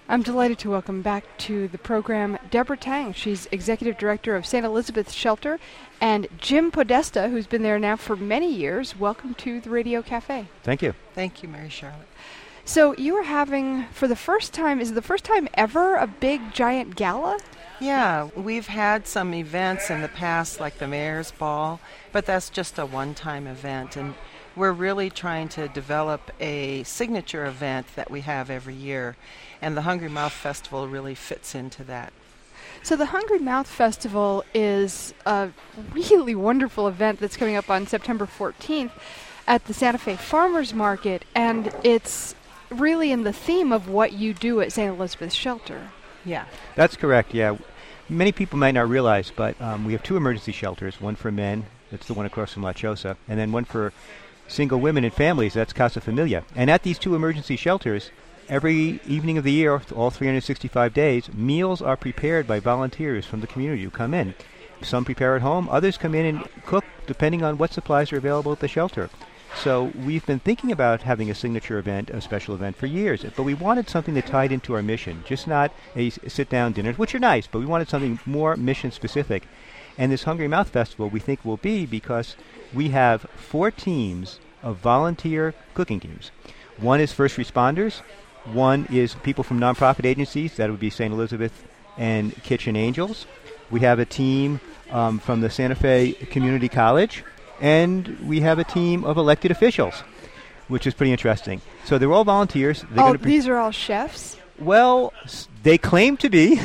I'm delighted to welcome back to the program Deborah Tang. She's Executive Director of St. Elizabeth's Shelter, and Jim Podesta, who's been there now for many years. Welcome to the Radio Cafe. Thank you. Thank you, Mary Charlotte. So you are having, for the first time, is it the first time ever, a big giant gala? Yeah, we've had some events in the past, like the Mayor's Ball, but that's just a one-time event, and we're really trying to develop a signature event that we have every year, and the Hungry Mouth Festival really fits into that. So the Hungry Mouth Festival is a really wonderful event that's coming up on September 14th at the Santa Fe Farmers Market, and it's really in the theme of what you do at St. Elizabeth's Shelter. Yeah. That's correct, yeah. Many people might not realize, but we have two emergency shelters, one for men, that's the one across from La Chosa, and then one for single women and families, that's Casa Familia. And at these two emergency shelters, every evening of the year, all 365 days, meals are prepared by volunteers from the community who come in. Some prepare at home, others come in and cook depending on what supplies are available at the shelter. So we've been thinking about having a signature event, a special event for years, but we wanted something that tied into our mission, just not a sit-down dinner, which are nice, but we wanted something more mission-specific. And this Hungry Mouth Festival we think will be because we have 4 teams of volunteer cooking teams. One is first responders, one is people from nonprofit agencies, that would be St. Elizabeth and Kitchen Angels. We have a team from the Santa Fe Community College, and we have a team of elected officials, which is pretty interesting. So they're all volunteers. These are all chefs? Well, they claim to be,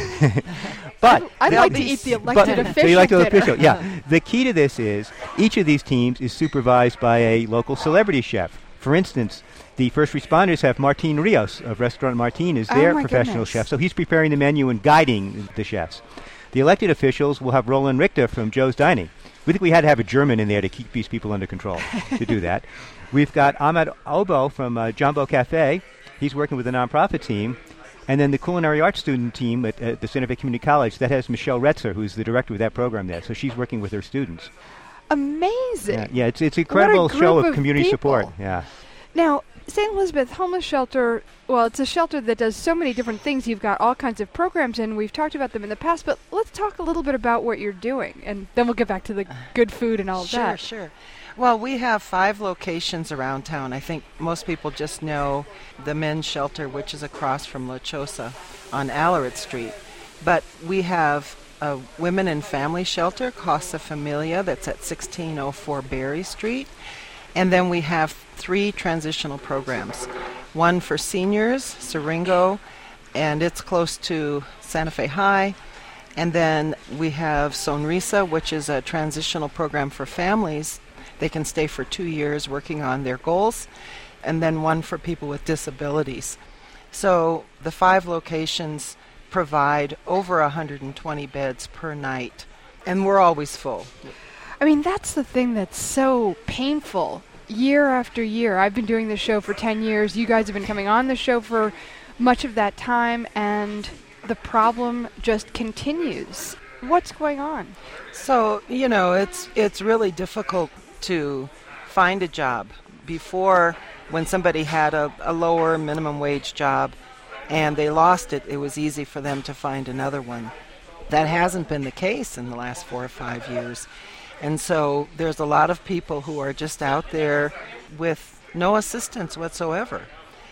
but I'd like to eat the elected official. So you like the dinner. official, yeah. The key to this is each of these teams is supervised by a local celebrity chef. For instance, the first responders have Martin Rios of Restaurant Martin is their professional goodness. chef, so he's preparing the menu and guiding the chefs. The elected officials will have Roland Richter from Joe's Dining. We think we had to have a German in there to keep these people under control to do that. We've got Ahmed Obo from Jumbo Cafe. He's working with a nonprofit team. And then the culinary arts student team at the Santa Fe Community College, that has Michelle Retzer, who's the director of that program there. So she's working with her students. Amazing. Yeah, it's an incredible What a show group of community people. support. Yeah. Now, St. Elizabeth Homeless Shelter, well, it's a shelter that does so many different things. You've got all kinds of programs, and we've talked about them in the past, but let's talk a little bit about what you're doing, and then we'll get back to the good food and all of that. Sure. Well, we have 5 locations around town. I think most people just know the men's shelter, which is across from La Chosa on Alarit Street. But we have a women and family shelter, Casa Familia, that's at 1604 Berry Street. And then we have 3 transitional programs. One for seniors, Siringo, and it's close to Santa Fe High. And then we have Sonrisa, which is a transitional program for families. They can stay for 2 years working on their goals. And then one for people with disabilities. So the 5 locations provide over 120 beds per night. And we're always full. I mean, that's the thing that's so painful year after year. I've been doing this show for 10 years. You guys have been coming on the show for much of that time, and the problem just continues. What's going on? So, it's really difficult to find a job. Before, when somebody had a lower minimum wage job and they lost it, it was easy for them to find another one. That hasn't been the case in the last 4 or 5 years. And so there's a lot of people who are just out there with no assistance whatsoever.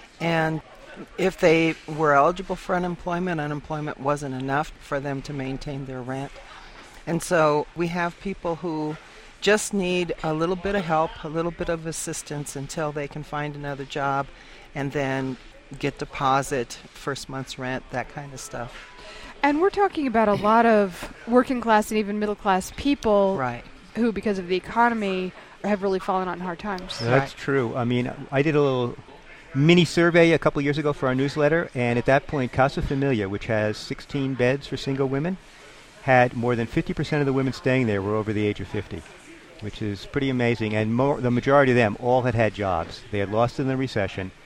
And if they were eligible for unemployment wasn't enough for them to maintain their rent. And so we have people who just need a little bit of help, a little bit of assistance until they can find another job and then get deposit, first month's rent, that kind of stuff. And we're talking about a lot of working class and even middle class people Right. who, because of the economy, have really fallen on hard times. That's true. I mean, I did a little mini survey a couple years ago for our newsletter, and at that point, Casa Familia, which has 16 beds for single women, had more than 50% of the women staying there were over the age of 50, which is pretty amazing. And the majority of them all had jobs. They had lost in the recession.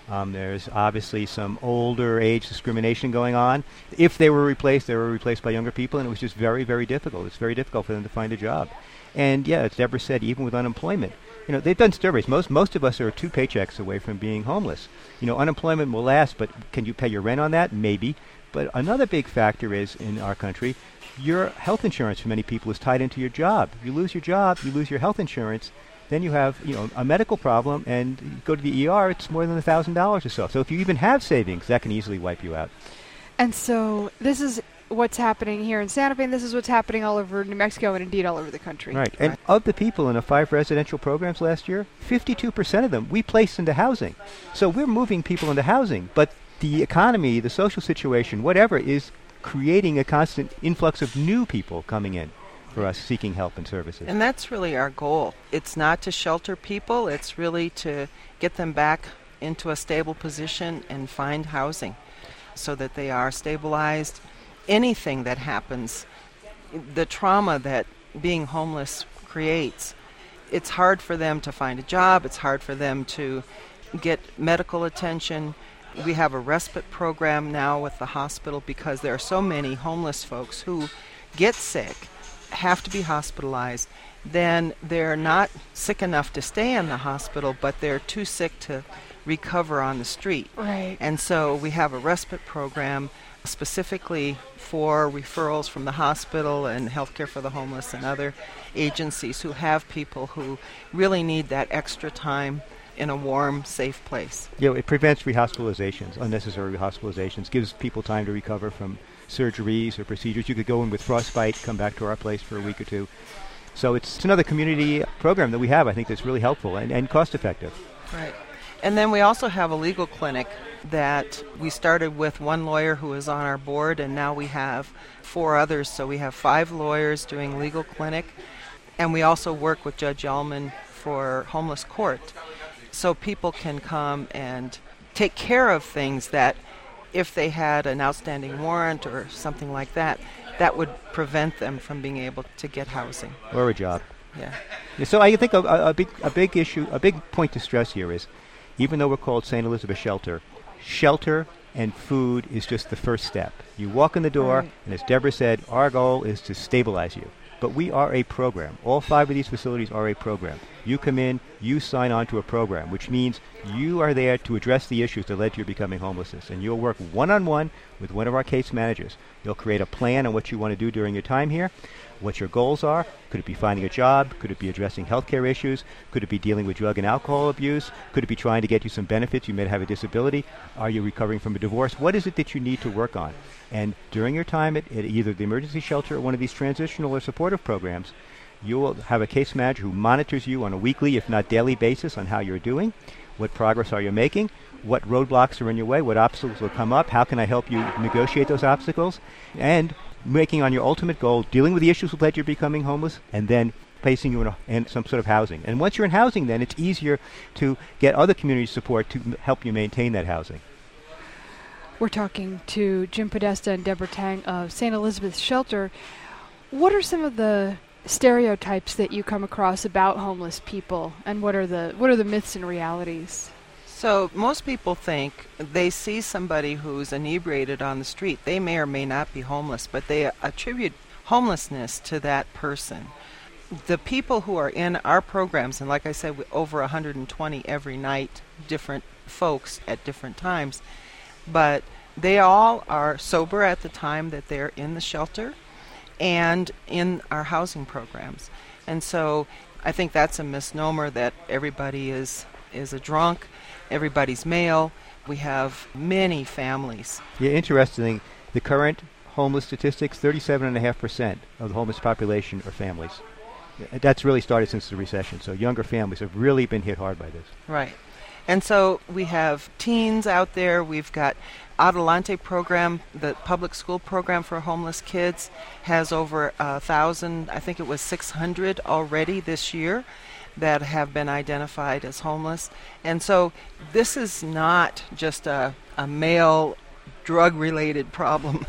There's obviously some older age discrimination going on. If they were replaced by younger people, and it was just very, very difficult. It's very difficult for them to find a job. And yeah, as Deborah said, even with unemployment, they've done surveys. Most of us are 2 paychecks away from being homeless. Unemployment will last, but can you pay your rent on that? Maybe. But another big factor is, in our country, your health insurance for many people is tied into your job. You lose your job, you lose your health insurance, then you have a medical problem, and you go to the ER, it's more than $1,000 or so. So if you even have savings, that can easily wipe you out. And so this is what's happening here in Santa Fe, and this is what's happening all over New Mexico and indeed all over the country. Right. And of the people in the 5 residential programs last year, 52% of them we placed into housing. So we're moving people into housing, but the economy, the social situation, whatever, is creating a constant influx of new people coming in for us seeking help and services. And that's really our goal. It's not to shelter people, it's really to get them back into a stable position and find housing so that they are stabilized. Anything that happens, the trauma that being homeless creates, it's hard for them to find a job, it's hard for them to get medical attention. We have a respite program now with the hospital because there are so many homeless folks who get sick, have to be hospitalized. Then they're not sick enough to stay in the hospital, but they're too sick to recover on the street. Right. And so we have a respite program specifically for referrals from the hospital and Healthcare for the Homeless and other agencies who have people who really need that extra time in a warm, safe place. It prevents rehospitalizations, unnecessary rehospitalizations, gives people time to recover from surgeries or procedures. You could go in with frostbite, come back to our place for a week or two. So it's another community program that we have, I think, that's really helpful and cost-effective. Right. And then we also have a legal clinic that we started with one lawyer who is on our board, and now we have 4 others. So we have 5 lawyers doing legal clinic, and we also work with Judge Ullman for homeless court. So people can come and take care of things that if they had an outstanding warrant or something like that, that would prevent them from being able to get housing. Or a job. Yeah. So I think a big issue, a big point to stress here is, even though we're called St. Elizabeth Shelter and food is just the first step. You walk in the door, right. And as Deborah said, our goal is to stabilize you. But we are a program. All 5 of these facilities are a program. You come in, you sign on to a program, which means you are there to address the issues that led to your becoming homelessness. And you'll work one-on-one with one of our case managers. You'll create a plan on what you want to do during your time here, what your goals are. Could it be finding a job? Could it be addressing healthcare issues? Could it be dealing with drug and alcohol abuse? Could it be trying to get you some benefits? You may have a disability. Are you recovering from a divorce? What is it that you need to work on? And during your time at either the emergency shelter or one of these transitional or supportive programs, you will have a case manager who monitors you on a weekly, if not daily basis on how you're doing. What progress are you making? What roadblocks are in your way? What obstacles will come up? How can I help you negotiate those obstacles? And making on your ultimate goal, dealing with the issues that led to you becoming homeless, and then placing you in some sort of housing. And once you're in housing, then it's easier to get other community support to help you maintain that housing. We're talking to Jim Podesta and Deborah Tang of St. Elizabeth Shelter. What are some of the stereotypes that you come across about homeless people, and what are the myths and realities? So most people think they see somebody who's inebriated on the street. They may or may not be homeless, but they attribute homelessness to that person. The people who are in our programs, and like I said, over 120 every night, different folks at different times, but they all are sober at the time that they're in the shelter and in our housing programs. And so I think that's a misnomer that everybody is a drunk, everybody's male. We have many families. Yeah, interesting. The current homeless statistics, 37.5% of the homeless population are families. That's really started since the recession. So younger families have really been hit hard by this. Right. And so we have teens out there. We've got Adelante program, the public school program for homeless kids, has over 1,000, I think it was 600 already this year that have been identified as homeless. And so this is not just a male drug-related problem.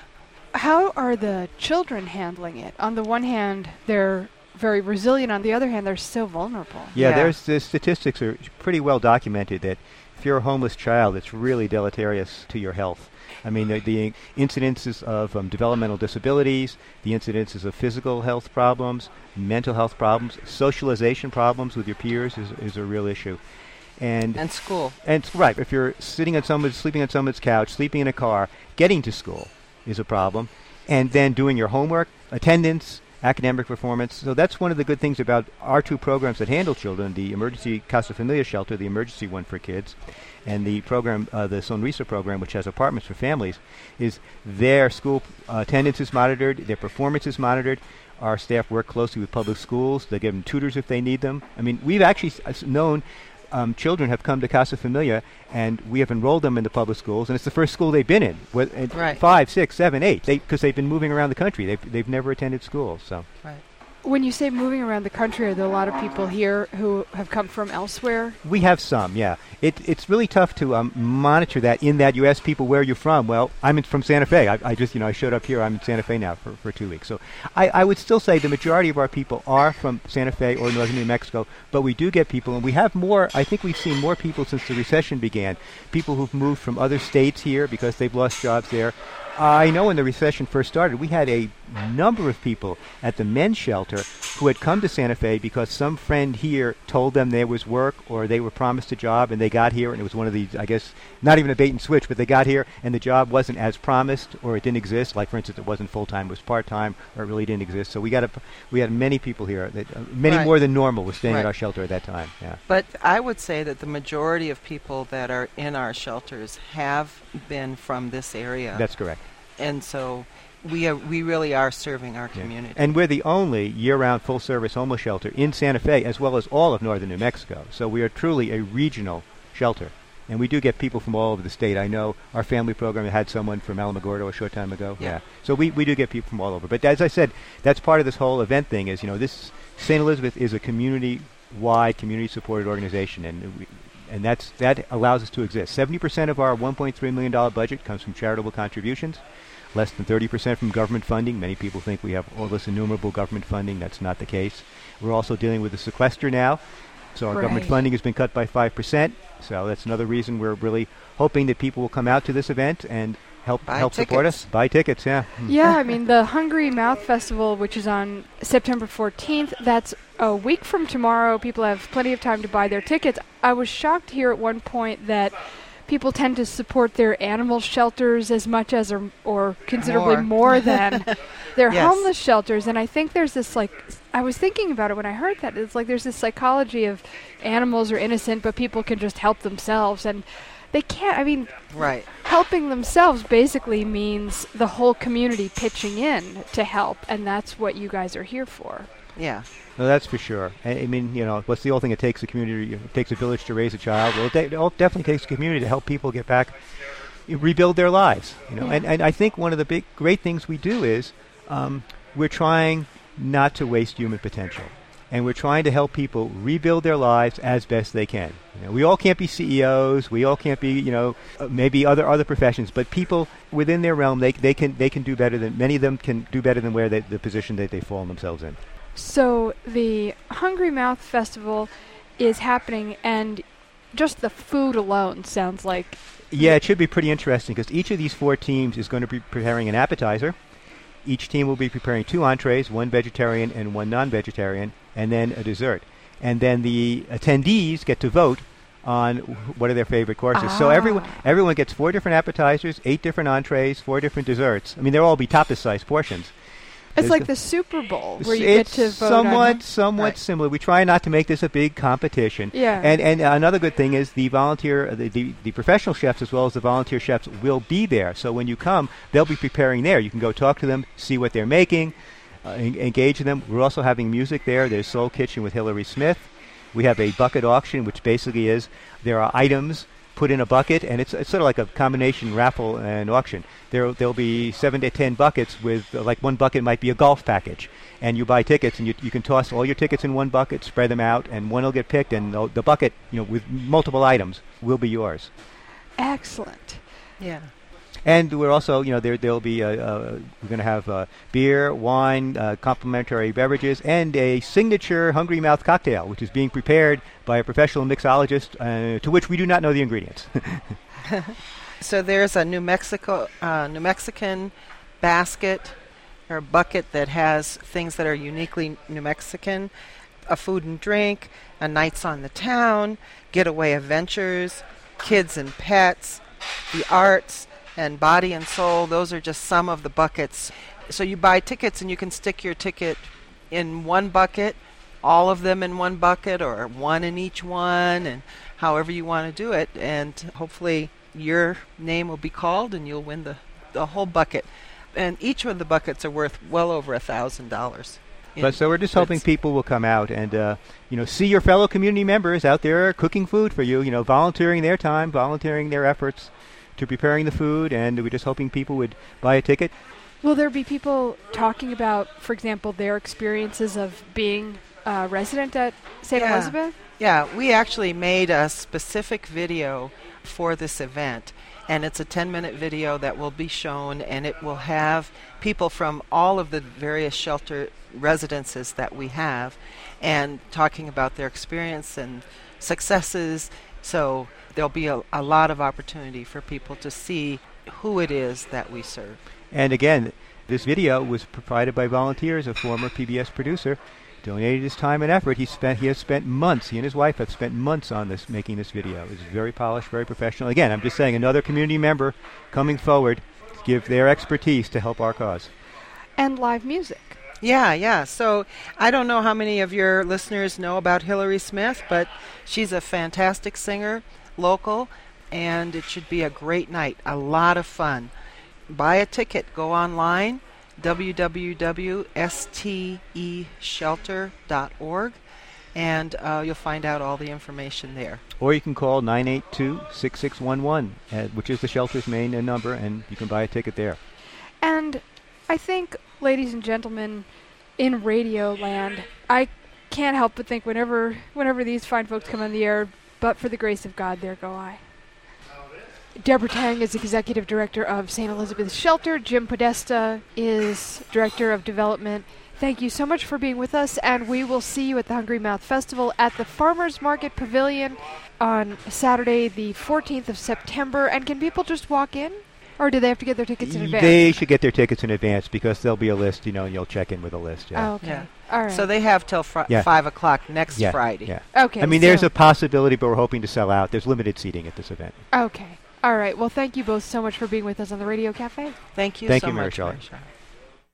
How are the children handling it? On the one hand, they're very resilient. On the other hand, they're so vulnerable. Yeah, the statistics are pretty well documented that if you're a homeless child, it's really deleterious to your health. I mean, the incidences of developmental disabilities, the incidences of physical health problems, mental health problems, socialization problems with your peers is a real issue. And school. And right, if you're sleeping on someone's couch, sleeping in a car, getting to school is a problem. And then doing your homework, attendance, academic performance. So that's one of the good things about our two programs that handle children, the emergency Casa Familia shelter, the emergency one for kids, and the program, the Sonrisa program, which has apartments for families, is their school attendance is monitored, their performance is monitored. Our staff work closely with public schools. They give them tutors if they need them. I mean, we've actually known children have come to Casa Familia, and we have enrolled them in the public schools, and it's the first school they've been in. Right. 5, 6, 7, 8, because they've been moving around the country. They've never attended school. So. Right. When you say moving around the country, are there a lot of people here who have come from elsewhere? We have some, yeah. It's really tough to monitor that. In that you ask people where you're from. Well, I'm from Santa Fe. I just I showed up here. I'm in Santa Fe now for 2 weeks. So I would still say the majority of our people are from Santa Fe or northern New Mexico, but we do get people, and we have more. I think we've seen more people since the recession began. People who've moved from other states here because they've lost jobs there. I know when the recession first started, we had a number of people at the men's shelter who had come to Santa Fe because some friend here told them there was work or they were promised a job, and they got here, and it was one of these, I guess, not even a bait and switch, but they got here and the job wasn't as promised, or it didn't exist. Like, for instance, it wasn't full-time, it was part-time, or it really didn't exist. So we had many people here, many more than normal were staying at our shelter at that time. Yeah. But I would say that the majority of people that are in our shelters have been from this area. That's correct. And so we really are serving our community. And we're the only year-round full-service homeless shelter in Santa Fe, as well as all of northern New Mexico. So we are truly a regional shelter. And we do get people from all over the state. I know our family program had someone from Alamogordo a short time ago. Yeah. So we do get people from all over. But as I said, that's part of this whole event thing is, this St. Elizabeth is a community-wide, community-supported organization. And that allows us to exist. 70% of our $1.3 million budget comes from charitable contributions, less than 30% from government funding. Many people think we have all this innumerable government funding. That's not the case. We're also dealing with the sequester now, so our government funding has been cut by 5%. So that's another reason we're really hoping that people will come out to this event and help support us. Buy tickets, yeah. Yeah, I mean, the Hungry Mouth Festival, which is on September 14th, that's a week from tomorrow. People have plenty of time to buy their tickets. I was shocked here at one point that people tend to support their animal shelters as much as or considerably more than their homeless shelters. And I think there's this, I was thinking about it when I heard that. It's like there's this psychology of animals are innocent, but people can just help themselves. And they can't, helping themselves basically means the whole community pitching in to help. And that's what you guys are here for. Yeah. No, that's for sure. I mean, what's the old thing? It takes a community, it takes a village to raise a child. Well, it definitely takes a community to help people get back, rebuild their lives. And I think one of the great things we do is we're trying not to waste human potential, and we're trying to help people rebuild their lives as best they can. We all can't be CEOs. We all can't be, maybe other professions, but people within their realm, they can do better than many of them can do better than where the position that they fall themselves in. So the Hungry Mouth Festival is happening, and just the food alone sounds like... Yeah, it should be pretty interesting, because each of these 4 teams is going to be preparing an appetizer. Each team will be preparing 2 entrees, 1 vegetarian and 1 non-vegetarian, and then a dessert. And then the attendees get to vote on what are their favorite courses. So everyone gets 4 different appetizers, 8 different entrees, 4 different desserts. I mean, they'll all be tapas-sized portions. It's like the Super Bowl, where you get to vote. It's somewhat similar. We try not to make this a big competition. Yeah. And another good thing is the professional chefs as well as the volunteer chefs will be there. So when you come, they'll be preparing there. You can go talk to them, see what they're making, engage in them. We're also having music there. There's Soul Kitchen with Hillary Smith. We have a bucket auction, which basically is there are items put in a bucket, and it's sort of like a combination raffle and auction. There'll be 7 to 10 buckets with, like, one bucket might be a golf package, and you buy tickets, and you can toss all your tickets in one bucket, spread them out, and one will get picked, and the bucket, with multiple items will be yours. Excellent. Yeah. And we're also, there'll be we're going to have beer, wine, complimentary beverages, and a signature Hungry Mouth cocktail, which is being prepared by a professional mixologist, to which we do not know the ingredients. So there's a New Mexican basket or bucket that has things that are uniquely New Mexican, a food and drink, a nights on the town, getaway adventures, kids and pets, the arts, and body and soul. Those are just some of the buckets. So you buy tickets and you can stick your ticket in one bucket, all of them in one bucket, or one in each one, and however you want to do it. And hopefully your name will be called and you'll win the whole bucket. And each of the buckets are worth well over $1,000. But so we're just hoping people will come out and see your fellow community members out there cooking food for you, volunteering their time, volunteering their efforts to preparing the food, and we're just hoping people would buy a ticket. Will there be people talking about, for example, their experiences of being a resident at St. Elizabeth? Yeah, we actually made a specific video for this event, and it's a 10-minute video that will be shown, and it will have people from all of the various shelter residences that we have and talking about their experience and successes. So there'll be a lot of opportunity for people to see who it is that we serve. And again, this video was provided by volunteers. A former PBS producer donated his time and effort. He has spent months, he and his wife have spent months on this, making this video. It's very polished, very professional. Again, I'm just saying, another community member coming forward to give their expertise to help our cause. And live music. Yeah. So I don't know how many of your listeners know about Hillary Smith, but she's a fantastic singer, local, and it should be a great night, a lot of fun. Buy a ticket, go online, www.steshelter.org, and you'll find out all the information there. Or you can call 982-6611, which is the shelter's main number, and you can buy a ticket there. And I think, ladies and gentlemen, in Radio Land, I can't help but think whenever these fine folks come on the air, but for the grace of God, there go I. Deborah Tang is Executive Director of St. Elizabeth's Shelter. Jim Podesta is Director of Development. Thank you so much for being with us, and we will see you at the Hungry Mouth Festival at the Farmers Market Pavilion on Saturday, the 14th of September. And can people just walk in? Or do they have to get their tickets in advance? They should get their tickets in advance because there'll be a list, and you'll check in with a list. Yeah. Oh, okay. Yeah. All right. So they have till 5 o'clock next Friday. Yeah. Okay. I mean, there's a possibility, but we're hoping to sell out. There's limited seating at this event. Okay. All right. Well, thank you both so much for being with us on the Radio Cafe. Thank you Thank so you, much, Mary Mary Charlotte.